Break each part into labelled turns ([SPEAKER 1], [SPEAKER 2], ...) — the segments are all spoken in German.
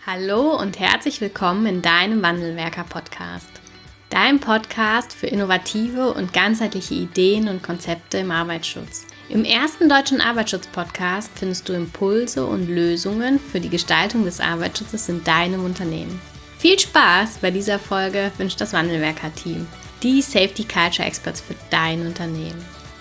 [SPEAKER 1] Hallo und herzlich willkommen in deinem Wandelwerker-Podcast. Dein Podcast für innovative und ganzheitliche Ideen und Konzepte im Arbeitsschutz. Im ersten deutschen Arbeitsschutz-Podcast findest du Impulse und Lösungen für die Gestaltung des Arbeitsschutzes in deinem Unternehmen. Viel Spaß bei dieser Folge wünscht das Wandelwerker-Team, die Safety Culture Experts für dein Unternehmen.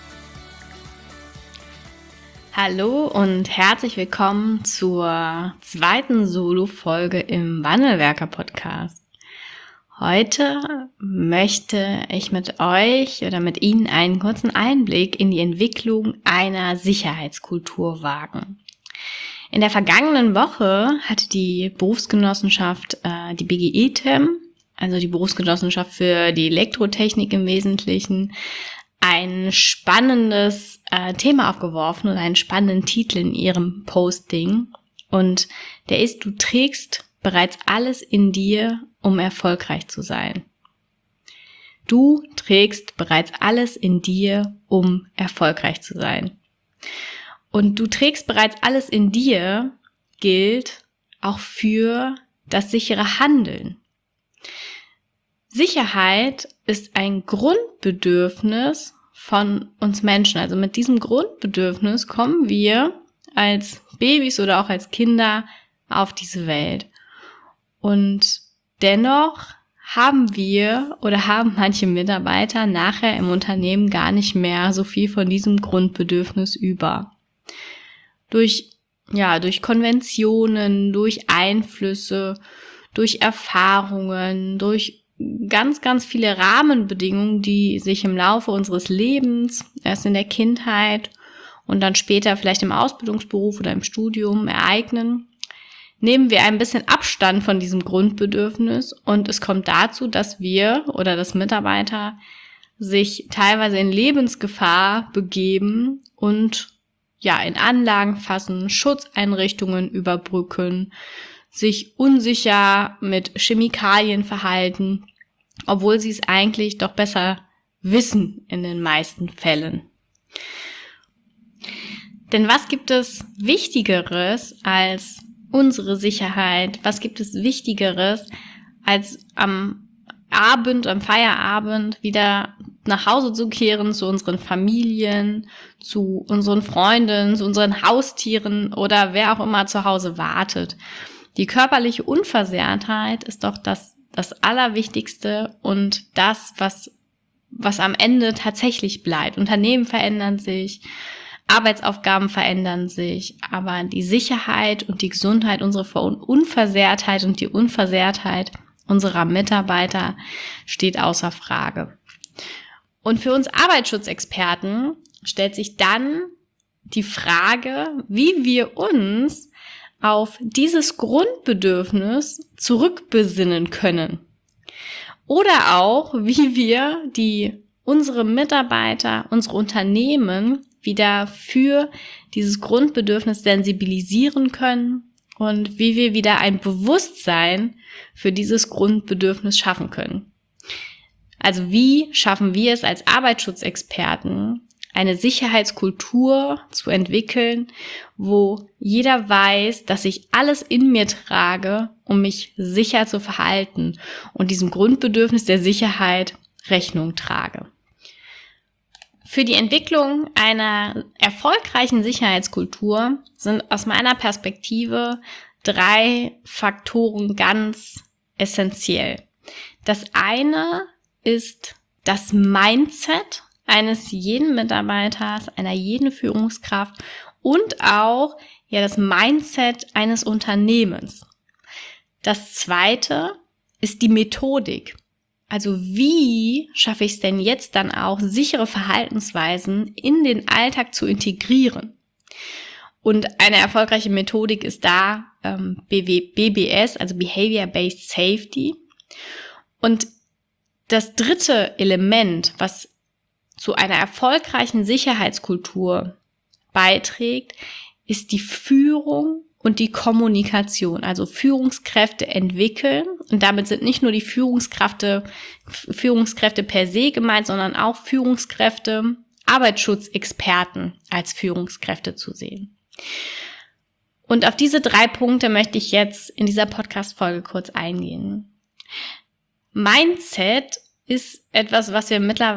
[SPEAKER 1] Hallo und herzlich willkommen zur zweiten Solo-Folge im Wandelwerker-Podcast. Heute möchte ich mit euch oder mit Ihnen einen kurzen Einblick in die Entwicklung einer Sicherheitskultur wagen. In der vergangenen Woche hatte die Berufsgenossenschaft, die BGE-TEM, also die Berufsgenossenschaft für die Elektrotechnik im Wesentlichen, ein spannendes Thema aufgeworfen oder einen spannenden Titel in ihrem Posting. Und der ist: Du trägst bereits alles in dir, um erfolgreich zu sein. Du trägst bereits alles in dir, um erfolgreich zu sein. Und du trägst bereits alles in dir gilt auch für das sichere Handeln. Sicherheit ist ein Grundbedürfnis von uns Menschen. Also mit diesem Grundbedürfnis kommen wir als Babys oder auch als Kinder auf diese Welt. Und dennoch haben manche Mitarbeiter nachher im Unternehmen gar nicht mehr so viel von diesem Grundbedürfnis über. Durch Konventionen, durch Einflüsse, durch Erfahrungen, durch ganz, ganz viele Rahmenbedingungen, die sich im Laufe unseres Lebens, erst in der Kindheit und dann später vielleicht im Ausbildungsberuf oder im Studium ereignen, nehmen wir ein bisschen Abstand von diesem Grundbedürfnis und es kommt dazu, dass wir oder dass Mitarbeiter sich teilweise in Lebensgefahr begeben und in Anlagen fassen, Schutzeinrichtungen überbrücken, sich unsicher mit Chemikalien verhalten, obwohl sie es eigentlich doch besser wissen in den meisten Fällen. Denn was gibt es Wichtigeres als unsere Sicherheit? Was gibt es Wichtigeres, als am Feierabend wieder nach Hause zu kehren, zu unseren Familien, zu unseren Freunden, zu unseren Haustieren oder wer auch immer zu Hause wartet? Die körperliche Unversehrtheit ist doch das Allerwichtigste und das, was am Ende tatsächlich bleibt. Unternehmen verändern sich, Arbeitsaufgaben verändern sich, aber die Sicherheit und die Gesundheit, unsere Unversehrtheit und die Unversehrtheit unserer Mitarbeiter steht außer Frage. Und für uns Arbeitsschutzexperten stellt sich dann die Frage, wie wir uns auf dieses Grundbedürfnis zurückbesinnen können. Oder auch, wie wir unsere Mitarbeiter, unsere Unternehmen wieder für dieses Grundbedürfnis sensibilisieren können und wie wir wieder ein Bewusstsein für dieses Grundbedürfnis schaffen können. Also wie schaffen wir es als Arbeitsschutzexperten, eine Sicherheitskultur zu entwickeln, wo jeder weiß, dass ich alles in mir trage, um mich sicher zu verhalten und diesem Grundbedürfnis der Sicherheit Rechnung trage. Für die Entwicklung einer erfolgreichen Sicherheitskultur sind aus meiner Perspektive 3 Faktoren ganz essentiell. Das eine ist das Mindset eines jeden Mitarbeiters, einer jeden Führungskraft und auch das Mindset eines Unternehmens. Das zweite ist die Methodik. Also wie schaffe ich es denn jetzt dann auch, sichere Verhaltensweisen in den Alltag zu integrieren? Und eine erfolgreiche Methodik ist da BBS, also Behavior-Based Safety. Und das dritte Element, was zu einer erfolgreichen Sicherheitskultur beiträgt, ist die Führung und die Kommunikation. Also Führungskräfte entwickeln, und damit sind nicht nur die Führungskräfte per se gemeint, sondern auch Führungskräfte, Arbeitsschutzexperten als Führungskräfte zu sehen. Und auf diese 3 Punkte möchte ich jetzt in dieser Podcast-Folge kurz eingehen. Mindset ist etwas, was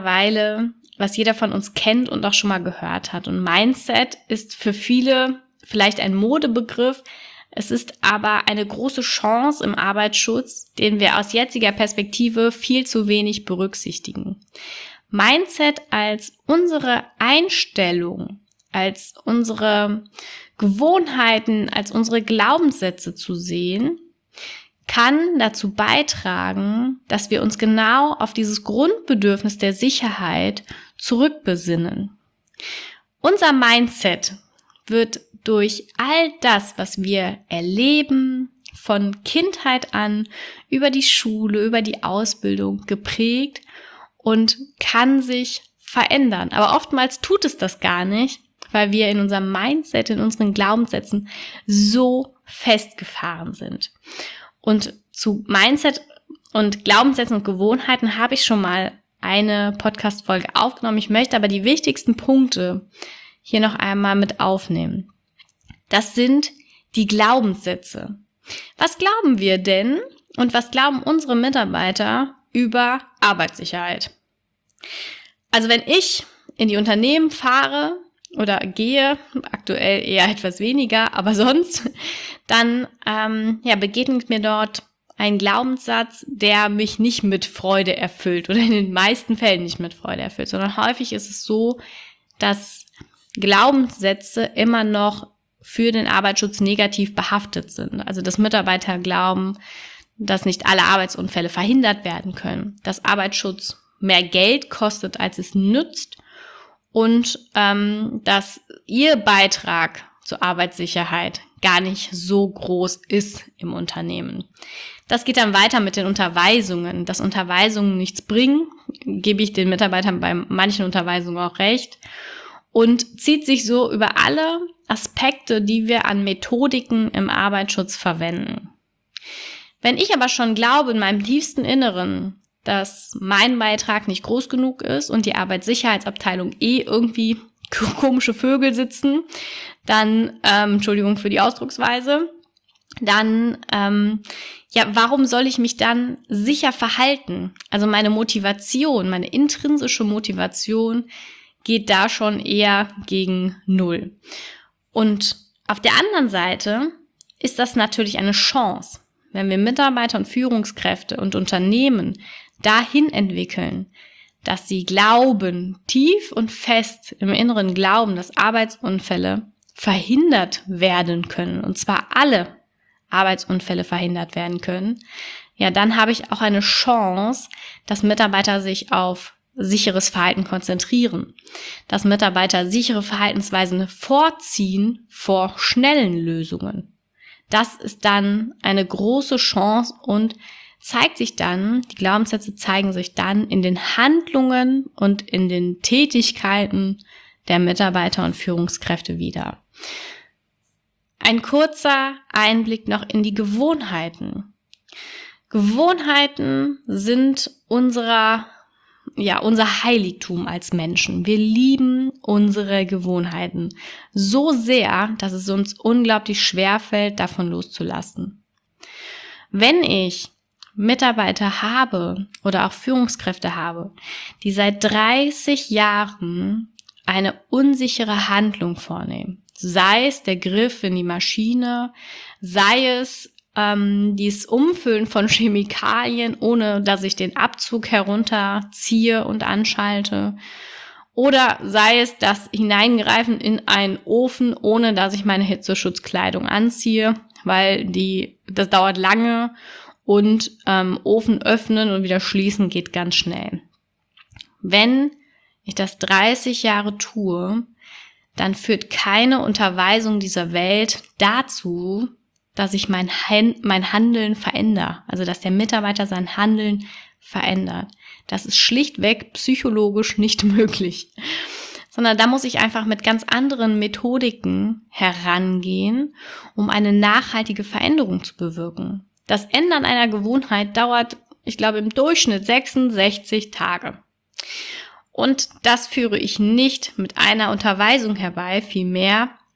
[SPEAKER 1] jeder von uns kennt und auch schon mal gehört hat. Und Mindset ist für viele vielleicht ein Modebegriff. Es ist aber eine große Chance im Arbeitsschutz, den wir aus jetziger Perspektive viel zu wenig berücksichtigen. Mindset als unsere Einstellung, als unsere Gewohnheiten, als unsere Glaubenssätze zu sehen, kann dazu beitragen, dass wir uns genau auf dieses Grundbedürfnis der Sicherheit zurückbesinnen. Unser Mindset wird durch all das, was wir erleben, von Kindheit an, über die Schule, über die Ausbildung geprägt und kann sich verändern. Aber oftmals tut es das gar nicht, weil wir in unserem Mindset, in unseren Glaubenssätzen so festgefahren sind. Und zu Mindset und Glaubenssätzen und Gewohnheiten habe ich schon mal eine Podcast-Folge aufgenommen. Ich möchte aber die wichtigsten Punkte hier noch einmal mit aufnehmen. Das sind die Glaubenssätze. Was glauben wir denn und was glauben unsere Mitarbeiter über Arbeitssicherheit? Also wenn ich in die Unternehmen fahre oder gehe, aktuell eher etwas weniger, aber sonst, dann begegnet mir dort ein Glaubenssatz, der mich nicht mit Freude erfüllt oder in den meisten Fällen nicht mit Freude erfüllt, sondern häufig ist es so, dass Glaubenssätze immer noch für den Arbeitsschutz negativ behaftet sind. Also dass Mitarbeiter glauben, dass nicht alle Arbeitsunfälle verhindert werden können, dass Arbeitsschutz mehr Geld kostet, als es nützt und dass ihr Beitrag zur Arbeitssicherheit gar nicht so groß ist im Unternehmen. Das geht dann weiter mit den Unterweisungen. Dass Unterweisungen nichts bringen, gebe ich den Mitarbeitern bei manchen Unterweisungen auch recht. Und zieht sich so über alle Aspekte, die wir an Methodiken im Arbeitsschutz verwenden. Wenn ich aber schon glaube in meinem tiefsten Inneren, dass mein Beitrag nicht groß genug ist und die Arbeitssicherheitsabteilung irgendwie komische Vögel sitzen, dann, Entschuldigung für die Ausdrucksweise, dann, warum soll ich mich dann sicher verhalten? Also meine Motivation, meine intrinsische Motivation geht da schon eher gegen 0. Und auf der anderen Seite ist das natürlich eine Chance, wenn wir Mitarbeiter und Führungskräfte und Unternehmen dahin entwickeln, dass sie glauben, tief und fest im Inneren glauben, dass Arbeitsunfälle verhindert werden können, und zwar alle Arbeitsunfälle verhindert werden können, ja, dann habe ich auch eine Chance, dass Mitarbeiter sich auf sicheres Verhalten konzentrieren, dass Mitarbeiter sichere Verhaltensweisen vorziehen vor schnellen Lösungen. Das ist dann eine große Chance und zeigt sich dann, die Glaubenssätze zeigen sich dann in den Handlungen und in den Tätigkeiten der Mitarbeiter und Führungskräfte wieder. Ein kurzer Einblick noch in die Gewohnheiten. Gewohnheiten sind unser Heiligtum als Menschen. Wir lieben unsere Gewohnheiten so sehr, dass es uns unglaublich schwer fällt, davon loszulassen. Wenn ich Mitarbeiter habe oder auch Führungskräfte habe, die seit 30 Jahren eine unsichere Handlung vornehmen, sei es der Griff in die Maschine, sei es dieses Umfüllen von Chemikalien, ohne dass ich den Abzug herunterziehe und anschalte, oder sei es das Hineingreifen in einen Ofen, ohne dass ich meine Hitzeschutzkleidung anziehe, weil das dauert lange und Ofen öffnen und wieder schließen geht ganz schnell. Wenn ich das 30 Jahre tue, dann führt keine Unterweisung dieser Welt dazu, dass ich mein Handeln verändere. Also, dass der Mitarbeiter sein Handeln verändert. Das ist schlichtweg psychologisch nicht möglich. Sondern da muss ich einfach mit ganz anderen Methodiken herangehen, um eine nachhaltige Veränderung zu bewirken. Das Ändern einer Gewohnheit dauert, ich glaube, im Durchschnitt 66 Tage. Und das führe ich nicht mit einer Unterweisung herbei, vielmehr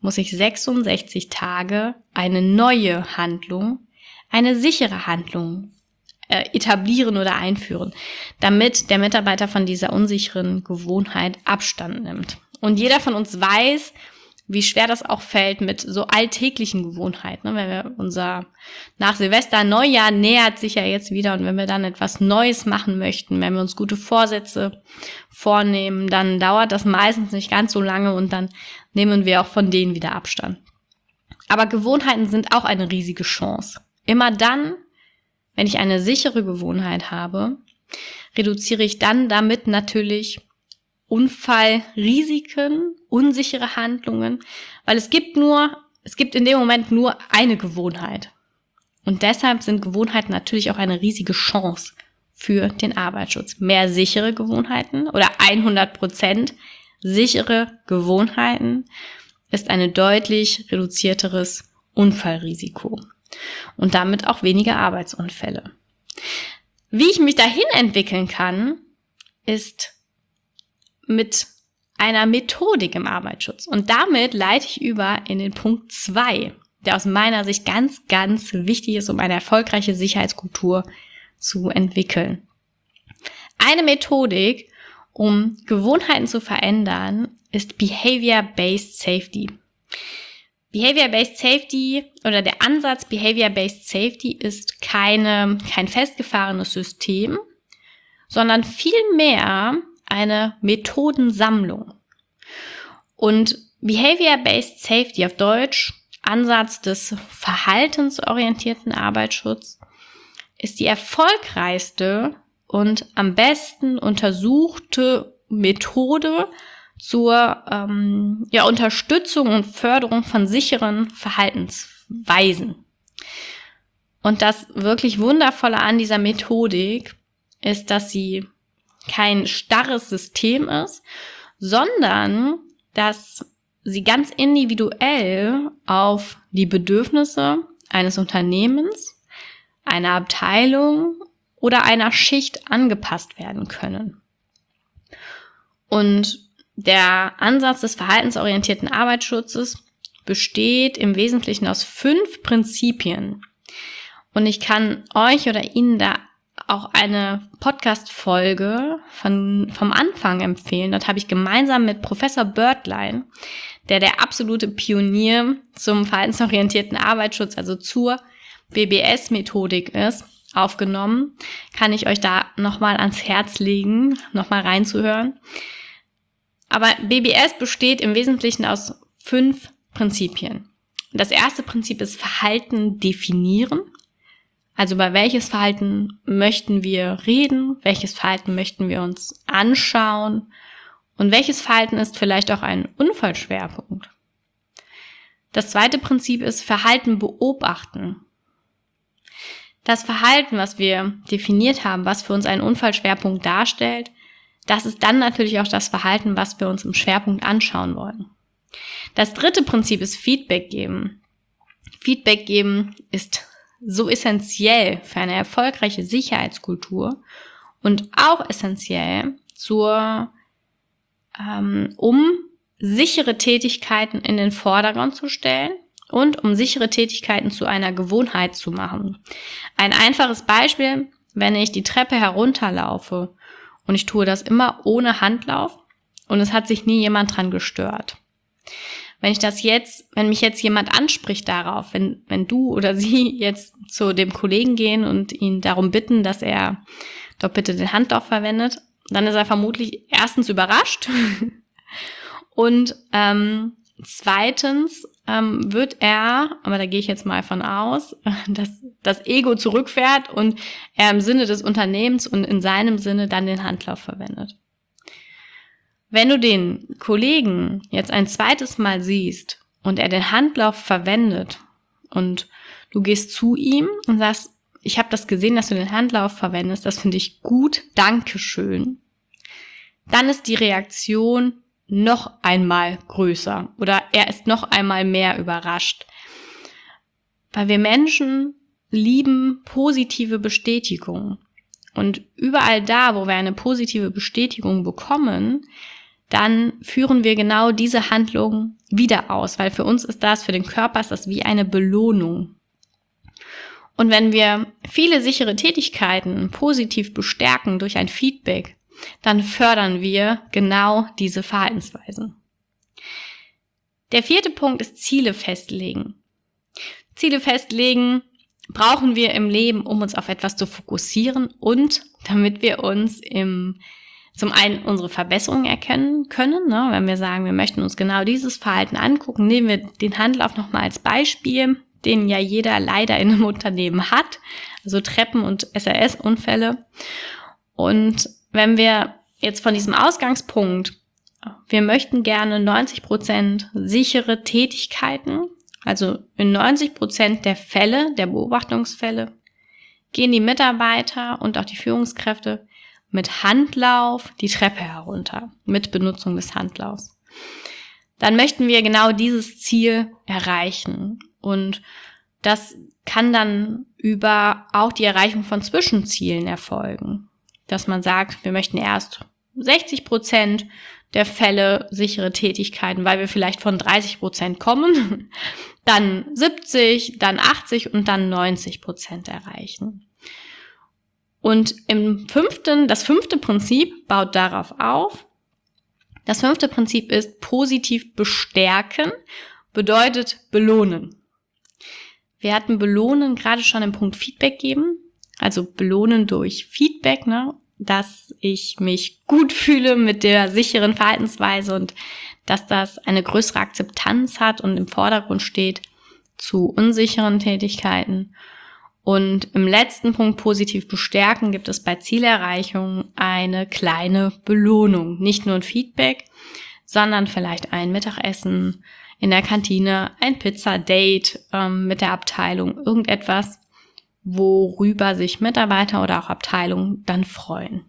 [SPEAKER 1] muss ich 66 Tage eine neue Handlung, eine sichere Handlung etablieren oder einführen, damit der Mitarbeiter von dieser unsicheren Gewohnheit Abstand nimmt. Und jeder von uns weiß, wie schwer das auch fällt mit so alltäglichen Gewohnheiten. Wenn wir nach Silvester Neujahr nähert sich ja jetzt wieder und wenn wir dann etwas Neues machen möchten, wenn wir uns gute Vorsätze vornehmen, dann dauert das meistens nicht ganz so lange und dann nehmen wir auch von denen wieder Abstand. Aber Gewohnheiten sind auch eine riesige Chance. Immer dann, wenn ich eine sichere Gewohnheit habe, reduziere ich dann damit natürlich Unfallrisiken, unsichere Handlungen, weil es gibt in dem Moment nur eine Gewohnheit. Und deshalb sind Gewohnheiten natürlich auch eine riesige Chance für den Arbeitsschutz. Mehr sichere Gewohnheiten oder 100% sichere Gewohnheiten ist ein deutlich reduzierteres Unfallrisiko und damit auch weniger Arbeitsunfälle. Wie ich mich dahin entwickeln kann, ist mit einer Methodik im Arbeitsschutz. Und damit leite ich über in den Punkt 2, der aus meiner Sicht ganz, ganz wichtig ist, um eine erfolgreiche Sicherheitskultur zu entwickeln. Eine Methodik, um Gewohnheiten zu verändern, ist Behavior-Based Safety. Behavior-Based Safety oder der Ansatz Behavior-Based Safety ist kein festgefahrenes System, sondern vielmehr eine Methodensammlung. Und Behavior-Based Safety auf Deutsch, Ansatz des verhaltensorientierten Arbeitsschutzes, ist die erfolgreichste und am besten untersuchte Methode zur Unterstützung und Förderung von sicheren Verhaltensweisen. Und das wirklich Wundervolle an dieser Methodik ist, dass sie kein starres System ist, sondern dass sie ganz individuell auf die Bedürfnisse eines Unternehmens, einer Abteilung oder einer Schicht angepasst werden können. Und der Ansatz des verhaltensorientierten Arbeitsschutzes besteht im Wesentlichen aus 5 Prinzipien. Und ich kann euch oder Ihnen da auch eine Podcast-Folge vom Anfang empfehlen. Dort habe ich gemeinsam mit Professor Börtlein, der absolute Pionier zum verhaltensorientierten Arbeitsschutz, also zur BBS-Methodik ist, aufgenommen. Kann ich euch da nochmal ans Herz legen, nochmal reinzuhören. Aber BBS besteht im Wesentlichen aus 5 Prinzipien. Das erste Prinzip ist Verhalten definieren. Also über welches Verhalten möchten wir reden, welches Verhalten möchten wir uns anschauen und welches Verhalten ist vielleicht auch ein Unfallschwerpunkt. Das zweite Prinzip ist Verhalten beobachten. Das Verhalten, was wir definiert haben, was für uns einen Unfallschwerpunkt darstellt, das ist dann natürlich auch das Verhalten, was wir uns im Schwerpunkt anschauen wollen. Das dritte Prinzip ist Feedback geben. Feedback geben ist so essentiell für eine erfolgreiche Sicherheitskultur und auch essentiell um sichere Tätigkeiten in den Vordergrund zu stellen und um sichere Tätigkeiten zu einer Gewohnheit zu machen. Ein einfaches Beispiel, wenn ich die Treppe herunterlaufe und ich tue das immer ohne Handlauf und es hat sich nie jemand dran gestört. Wenn mich jetzt jemand anspricht darauf, wenn du oder sie jetzt zu dem Kollegen gehen und ihn darum bitten, dass er doch bitte den Handlauf verwendet, dann ist er vermutlich erstens überrascht und zweitens wird er, aber da gehe ich jetzt mal von aus, dass das Ego zurückfährt und er im Sinne des Unternehmens und in seinem Sinne dann den Handlauf verwendet. Wenn du den Kollegen jetzt ein zweites Mal siehst und er den Handlauf verwendet und du gehst zu ihm und sagst, ich habe das gesehen, dass du den Handlauf verwendest, das finde ich gut, Dankeschön, dann ist die Reaktion noch einmal größer oder er ist noch einmal mehr überrascht. Weil wir Menschen lieben positive Bestätigung. Und überall da, wo wir eine positive Bestätigung bekommen, dann führen wir genau diese Handlung wieder aus, weil für uns ist das, für den Körper ist das wie eine Belohnung. Und wenn wir viele sichere Tätigkeiten positiv bestärken durch ein Feedback, dann fördern wir genau diese Verhaltensweisen. Der 4. Punkt ist Ziele festlegen. Ziele festlegen brauchen wir im Leben, um uns auf etwas zu fokussieren und damit wir uns zum einen unsere Verbesserungen erkennen können, ne? Wenn wir sagen, wir möchten uns genau dieses Verhalten angucken, nehmen wir den Handlauf nochmal als Beispiel, den ja jeder leider in einem Unternehmen hat, also Treppen- und SRS-Unfälle. Und wenn wir jetzt von diesem Ausgangspunkt, wir möchten gerne 90% sichere Tätigkeiten, also in 90% der Fälle, der Beobachtungsfälle, gehen die Mitarbeiter und auch die Führungskräfte mit Handlauf die Treppe herunter, mit Benutzung des Handlaufs. Dann möchten wir genau dieses Ziel erreichen. Und das kann dann über auch die Erreichung von Zwischenzielen erfolgen. Dass man sagt, wir möchten erst 60% der Fälle sichere Tätigkeiten, weil wir vielleicht von 30% kommen, dann 70, dann 80 und dann 90% erreichen. Und das 5. Prinzip baut darauf auf. Das 5. Prinzip ist positiv bestärken, bedeutet belohnen. Wir hatten belohnen gerade schon im Punkt Feedback geben, also belohnen durch Feedback, ne? Dass ich mich gut fühle mit der sicheren Verhaltensweise und dass das eine größere Akzeptanz hat und im Vordergrund steht zu unsicheren Tätigkeiten. Und im letzten Punkt positiv bestärken gibt es bei Zielerreichung eine kleine Belohnung. Nicht nur ein Feedback, sondern vielleicht ein Mittagessen in der Kantine, ein Pizza-Date mit der Abteilung, irgendetwas, worüber sich Mitarbeiter oder auch Abteilungen dann freuen.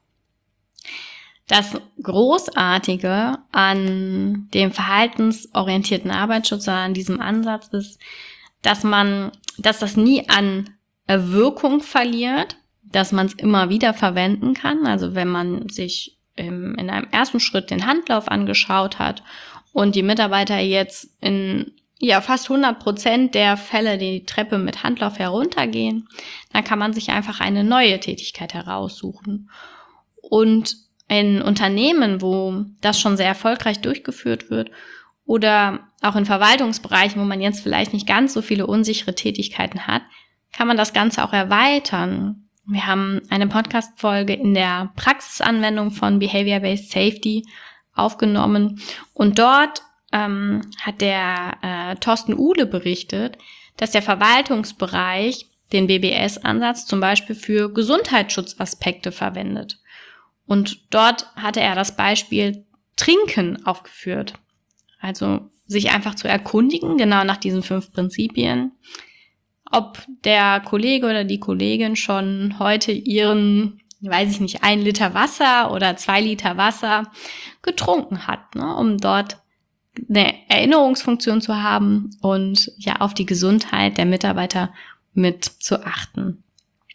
[SPEAKER 1] Das Großartige an dem verhaltensorientierten Arbeitsschutz, an diesem Ansatz ist, dass das nie an Wirkung verliert, dass man es immer wieder verwenden kann. Also wenn man sich in einem ersten Schritt den Handlauf angeschaut hat und die Mitarbeiter jetzt in fast 100% der Fälle die Treppe mit Handlauf heruntergehen, dann kann man sich einfach eine neue Tätigkeit heraussuchen. Und in Unternehmen, wo das schon sehr erfolgreich durchgeführt wird oder auch in Verwaltungsbereichen, wo man jetzt vielleicht nicht ganz so viele unsichere Tätigkeiten hat, kann man das Ganze auch erweitern. Wir haben eine Podcast-Folge in der Praxisanwendung von Behavior-Based Safety aufgenommen und dort hat der Thorsten Uhle berichtet, dass der Verwaltungsbereich den BBS-Ansatz zum Beispiel für Gesundheitsschutzaspekte verwendet. Und dort hatte er das Beispiel Trinken aufgeführt. Also sich einfach zu erkundigen, genau nach diesen 5 Prinzipien, ob der Kollege oder die Kollegin schon heute ihren, 1 Liter Wasser oder 2 Liter Wasser getrunken hat, ne, um dort eine Erinnerungsfunktion zu haben und auf die Gesundheit der Mitarbeiter mit zu achten.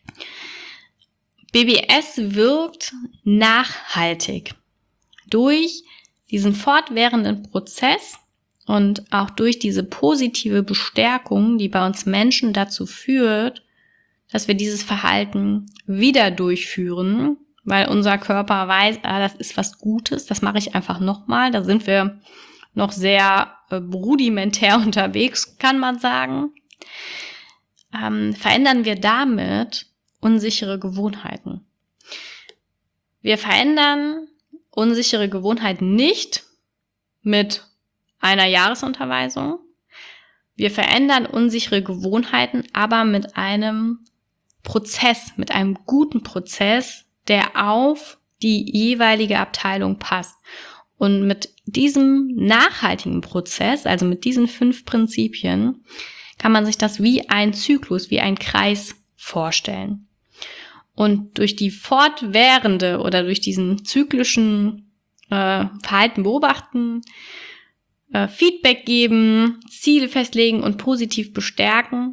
[SPEAKER 1] BBS wirkt nachhaltig durch diesen fortwährenden Prozess und auch durch diese positive Bestärkung, die bei uns Menschen dazu führt, dass wir dieses Verhalten wieder durchführen, weil unser Körper weiß, das ist was Gutes, das mache ich einfach nochmal. Da sind wir noch sehr rudimentär unterwegs, kann man sagen. Verändern wir damit unsichere Gewohnheiten. Wir verändern unsichere Gewohnheiten nicht mit einer Jahresunterweisung. Wir verändern unsichere Gewohnheiten aber mit einem Prozess, mit einem guten Prozess, der auf die jeweilige Abteilung passt. Und mit diesem nachhaltigen Prozess, also mit diesen 5 Prinzipien, kann man sich das wie ein Zyklus, wie ein Kreis vorstellen. Und durch die fortwährende oder durch diesen zyklischen Verhalten beobachten, Feedback geben, Ziele festlegen und positiv bestärken,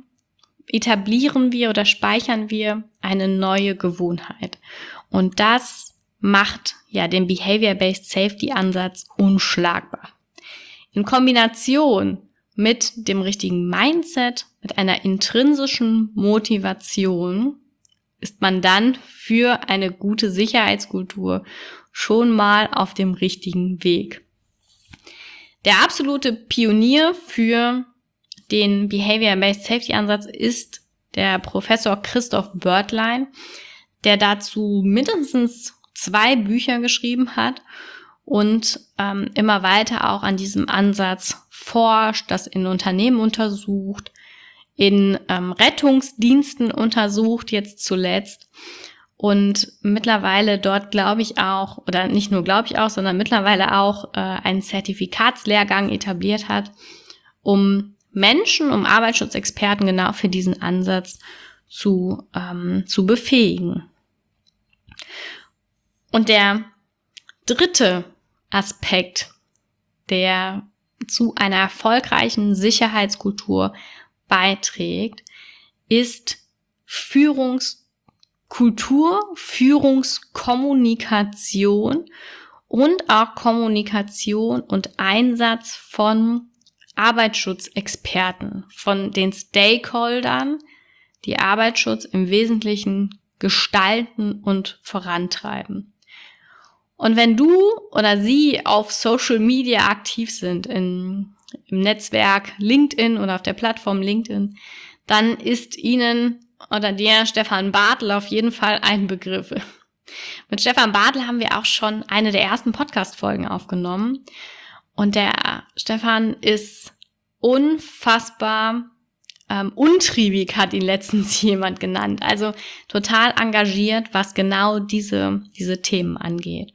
[SPEAKER 1] etablieren wir oder speichern wir eine neue Gewohnheit. Und das macht ja den Behavior-Based Safety-Ansatz unschlagbar. In Kombination mit dem richtigen Mindset, mit einer intrinsischen Motivation ist man dann für eine gute Sicherheitskultur schon mal auf dem richtigen Weg. Der absolute Pionier für den Behavior-Based Safety-Ansatz ist der Professor Christoph Börtlein, der dazu mindestens 2 Bücher geschrieben hat und immer weiter auch an diesem Ansatz forscht, das in Unternehmen untersucht, in Rettungsdiensten untersucht, jetzt zuletzt. Und mittlerweile dort glaube ich auch, oder nicht nur glaube ich auch, sondern mittlerweile auch einen Zertifikatslehrgang etabliert hat, um Menschen, um Arbeitsschutzexperten genau für diesen Ansatz zu befähigen. Und der dritte Aspekt, der zu einer erfolgreichen Sicherheitskultur beiträgt, ist Führungskultur, Führungskommunikation und auch Kommunikation und Einsatz von Arbeitsschutzexperten, von den Stakeholdern, die Arbeitsschutz im Wesentlichen gestalten und vorantreiben. Und wenn du oder sie auf Social Media aktiv sind, im Netzwerk LinkedIn oder auf der Plattform LinkedIn, dann ist Ihnen oder dir Stefan Bartel auf jeden Fall ein Begriff. Mit Stefan Bartel haben wir auch schon eine der ersten Podcast-Folgen aufgenommen. Und der Stefan ist unfassbar untriebig, hat ihn letztens jemand genannt. Also total engagiert, was genau diese Themen angeht.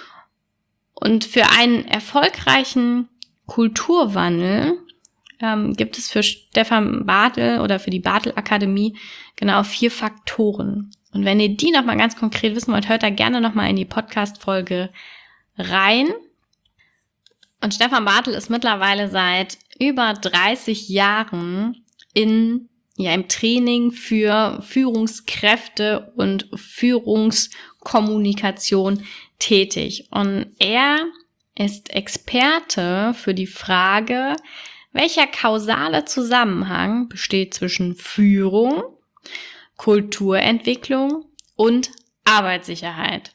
[SPEAKER 1] Und für einen erfolgreichen Kulturwandel gibt es für Stefan Bartel oder für die Bartel Akademie genau 4 Faktoren. Und wenn ihr die nochmal ganz konkret wissen wollt, hört da gerne nochmal in die Podcast-Folge rein. Und Stefan Bartel ist mittlerweile seit über 30 Jahren im Training für Führungskräfte und Führungskommunikation tätig. Und er ist Experte für die Frage, welcher kausale Zusammenhang besteht zwischen Führung, Kulturentwicklung und Arbeitssicherheit.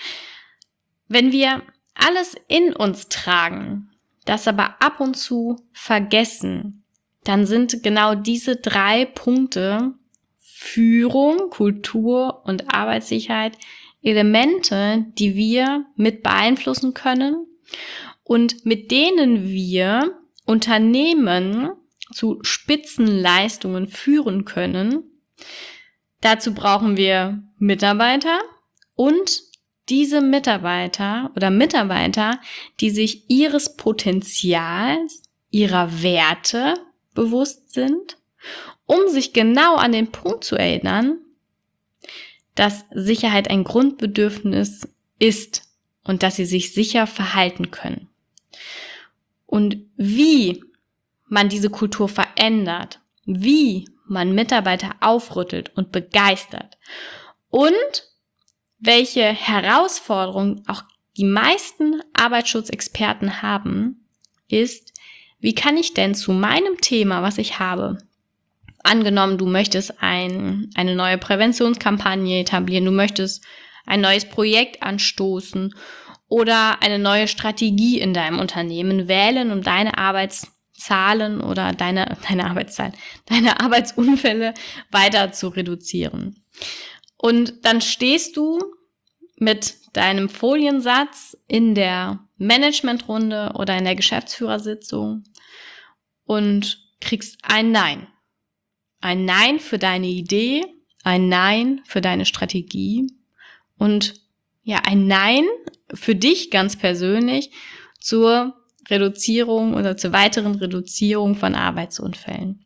[SPEAKER 1] Wenn wir alles in uns tragen, das aber ab und zu vergessen, dann sind genau diese 3 Punkte Führung, Kultur und Arbeitssicherheit Elemente, die wir mit beeinflussen können und mit denen wir Unternehmen zu Spitzenleistungen führen können. Dazu brauchen wir Mitarbeiter und diese Mitarbeiter, die sich ihres Potenzials, ihrer Werte bewusst sind, um sich genau an den Punkt zu erinnern, dass Sicherheit ein Grundbedürfnis ist und dass sie sich sicher verhalten können. Und wie man diese Kultur verändert, wie man Mitarbeiter aufrüttelt und begeistert und welche Herausforderungen auch die meisten Arbeitsschutzexperten haben, ist, wie kann ich denn zu meinem Thema, was ich habe, angenommen, du möchtest eine neue Präventionskampagne etablieren, du möchtest ein neues Projekt anstoßen oder eine neue Strategie in deinem Unternehmen wählen, um deine Arbeitszahlen oder deine Arbeitsunfälle weiter zu reduzieren. Und dann stehst du mit deinem Foliensatz in der Managementrunde oder in der Geschäftsführersitzung und kriegst ein Nein. Ein Nein für deine Idee, ein Nein für deine Strategie und ein Nein für dich ganz persönlich zur Reduzierung oder zur weiteren Reduzierung von Arbeitsunfällen.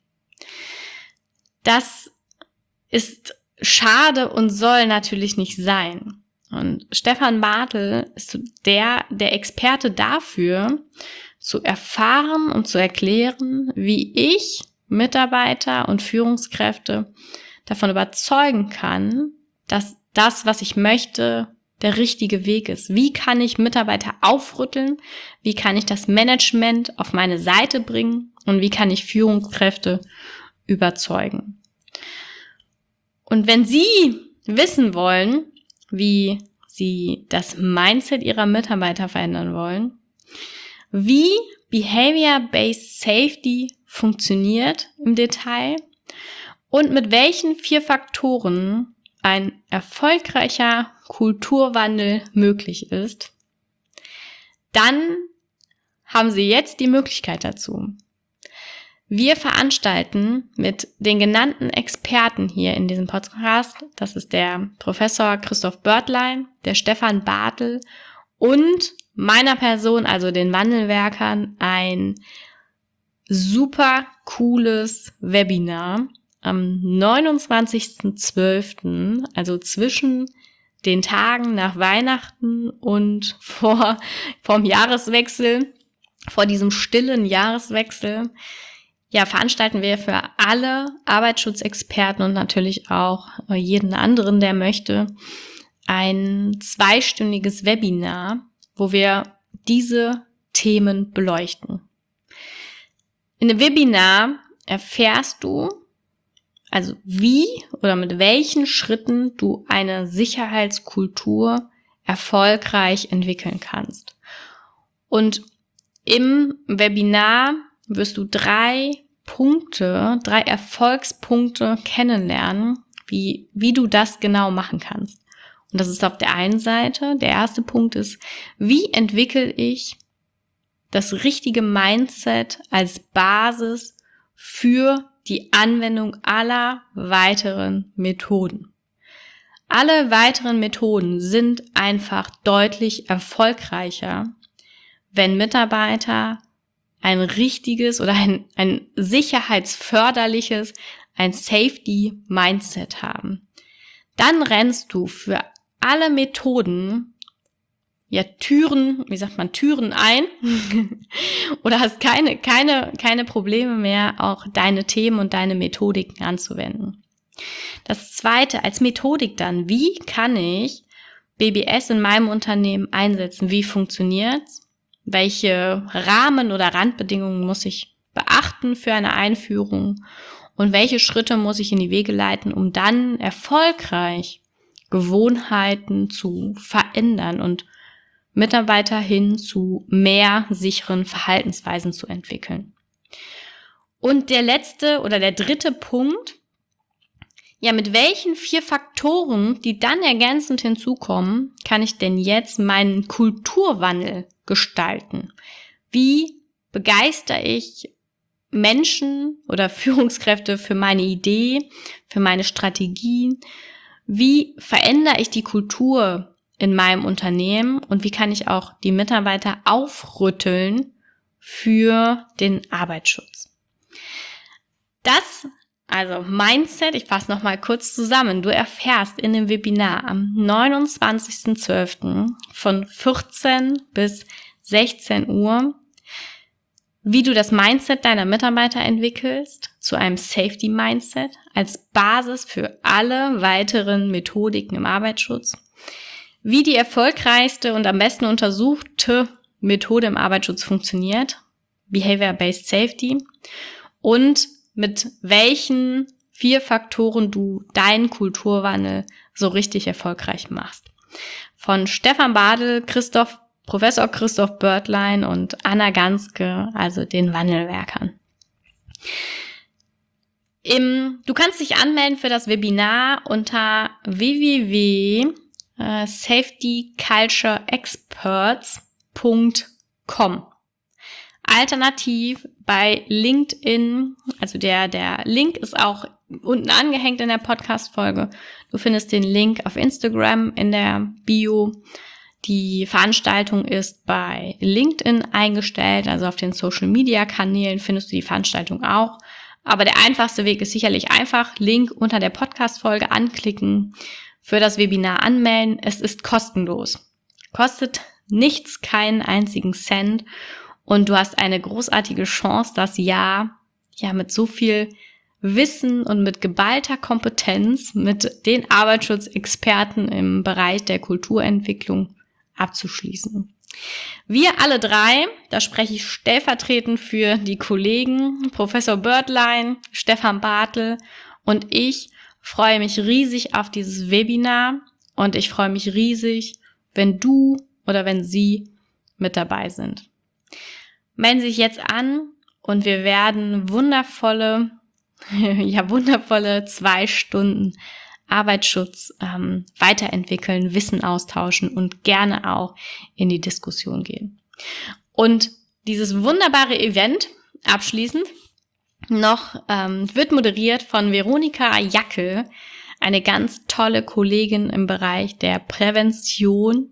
[SPEAKER 1] Das ist schade und soll natürlich nicht sein. Und Stefan Bartel ist der Experte dafür, zu erfahren und zu erklären, wie ich Mitarbeiter und Führungskräfte davon überzeugen kann, dass das, was ich möchte, der richtige Weg ist. Wie kann ich Mitarbeiter aufrütteln? Wie kann ich das Management auf meine Seite bringen? Und wie kann ich Führungskräfte überzeugen? Und wenn Sie wissen wollen, wie Sie das Mindset Ihrer Mitarbeiter verändern wollen, wie Behavior-Based Safety funktioniert im Detail und mit welchen 4 Faktoren ein erfolgreicher Kulturwandel möglich ist, dann haben Sie jetzt die Möglichkeit dazu. Wir veranstalten mit den genannten Experten hier in diesem Podcast, das ist der Professor Christoph Börtlein, der Stefan Bartel und meiner Person, also den Wandelwerkern, ein super cooles Webinar am 29.12., also zwischen den Tagen nach Weihnachten und vorm Jahreswechsel, vor diesem stillen Jahreswechsel, ja, veranstalten wir für alle Arbeitsschutzexperten und natürlich auch jeden anderen, der möchte, ein 2-stündiges Webinar, wo wir diese Themen beleuchten. In dem Webinar erfährst du, also wie oder mit welchen Schritten du eine Sicherheitskultur erfolgreich entwickeln kannst. Und im Webinar wirst du 3 Erfolgspunkte kennenlernen, wie du das genau machen kannst. Und das ist auf der einen Seite, der erste Punkt ist, wie entwickle ich das richtige Mindset als Basis für die Anwendung aller weiteren Methoden. Alle weiteren Methoden sind einfach deutlich erfolgreicher, wenn Mitarbeiter ein richtiges oder ein sicherheitsförderliches, ein Safety-Mindset haben. Dann rennst du für alle Methoden Türen ein oder hast keine Probleme mehr, auch deine Themen und deine Methodiken anzuwenden. Das zweite, als Methodik dann, wie kann ich BBS in meinem Unternehmen einsetzen? Wie funktioniert's? Welche Rahmen oder Randbedingungen muss ich beachten für eine Einführung? Und welche Schritte muss ich in die Wege leiten, um dann erfolgreich Gewohnheiten zu verändern und Mitarbeiter hin zu mehr sicheren Verhaltensweisen zu entwickeln? Und der letzte oder der dritte Punkt, ja, mit welchen 4 Faktoren, die dann ergänzend hinzukommen, kann ich denn jetzt meinen Kulturwandel gestalten? Wie begeistere ich Menschen oder Führungskräfte für meine Idee, für meine Strategien? Wie verändere ich die Kultur in meinem Unternehmen und wie kann ich auch die Mitarbeiter aufrütteln für den Arbeitsschutz? Das, also Mindset, ich fasse nochmal kurz zusammen. Du erfährst in dem Webinar am 29.12. von 14 bis 16 Uhr, wie du das Mindset deiner Mitarbeiter entwickelst zu einem Safety-Mindset als Basis für alle weiteren Methodiken im Arbeitsschutz, wie die erfolgreichste und am besten untersuchte Methode im Arbeitsschutz funktioniert, Behavior-Based Safety, und mit welchen 4 Faktoren du deinen Kulturwandel so richtig erfolgreich machst. Von Stefan Bartel, Professor Christoph Börtlein und Anna Ganske, also den Wandelwerkern. Du kannst dich anmelden für das Webinar unter www.safetycultureexperts.com. Alternativ bei LinkedIn, also der Link ist auch unten angehängt in der Podcast-Folge. Du findest den Link auf Instagram in der Bio. Die Veranstaltung ist bei LinkedIn eingestellt, also auf den Social-Media-Kanälen findest du die Veranstaltung auch. Aber der einfachste Weg ist sicherlich einfach, Link unter der Podcast-Folge anklicken, für das Webinar anmelden. Es ist kostenlos. Kostet nichts, keinen einzigen Cent. Und du hast eine großartige Chance, das Jahr mit so viel Wissen und mit geballter Kompetenz mit den Arbeitsschutzexperten im Bereich der Kulturentwicklung abzuschließen. Wir alle drei, da spreche ich stellvertretend für die Kollegen Professor Börtlein, Stefan Bartel und ich, freue mich riesig auf dieses Webinar und ich freue mich riesig, wenn du oder wenn Sie mit dabei sind. Melden Sie sich jetzt an und wir werden wundervolle 2 Stunden Arbeitsschutz weiterentwickeln, Wissen austauschen und gerne auch in die Diskussion gehen. Und dieses wunderbare Event abschließend noch wird moderiert von Veronika Jackel, eine ganz tolle Kollegin im Bereich der Prävention,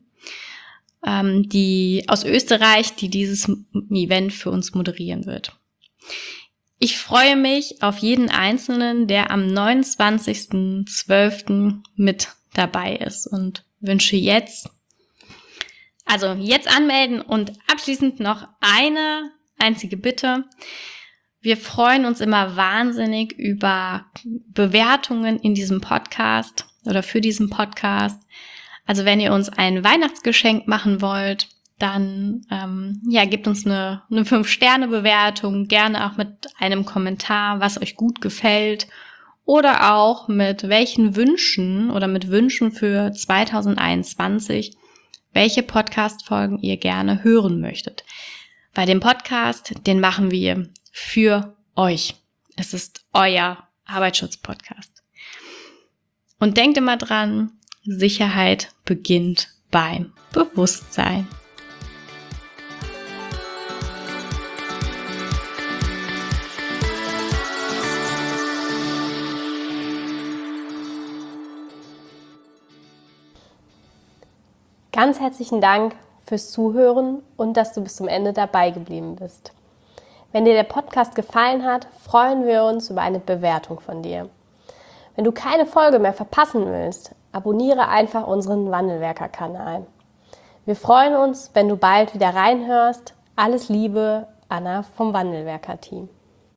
[SPEAKER 1] die aus Österreich, die dieses Event für uns moderieren wird. Ich freue mich auf jeden Einzelnen, der am 29.12. mit dabei ist und wünsche jetzt anmelden und abschließend noch eine einzige Bitte. Wir freuen uns immer wahnsinnig über Bewertungen in diesem Podcast oder für diesen Podcast. Also wenn ihr uns ein Weihnachtsgeschenk machen wollt, dann gebt uns eine 5-Sterne-Bewertung, gerne auch mit einem Kommentar, was euch gut gefällt oder auch mit welchen Wünschen oder mit Wünschen für 2021, welche Podcast-Folgen ihr gerne hören möchtet. Bei dem Podcast, den machen wir für euch. Es ist euer Arbeitsschutz-Podcast. Und denkt immer dran, Sicherheit beginnt beim Bewusstsein.
[SPEAKER 2] Ganz herzlichen Dank fürs Zuhören und dass du bis zum Ende dabei geblieben bist. Wenn dir der Podcast gefallen hat, freuen wir uns über eine Bewertung von dir. Wenn du keine Folge mehr verpassen willst, abonniere einfach unseren Wandelwerker-Kanal. Wir freuen uns, wenn du bald wieder reinhörst. Alles Liebe, Anna vom Wandelwerker-Team.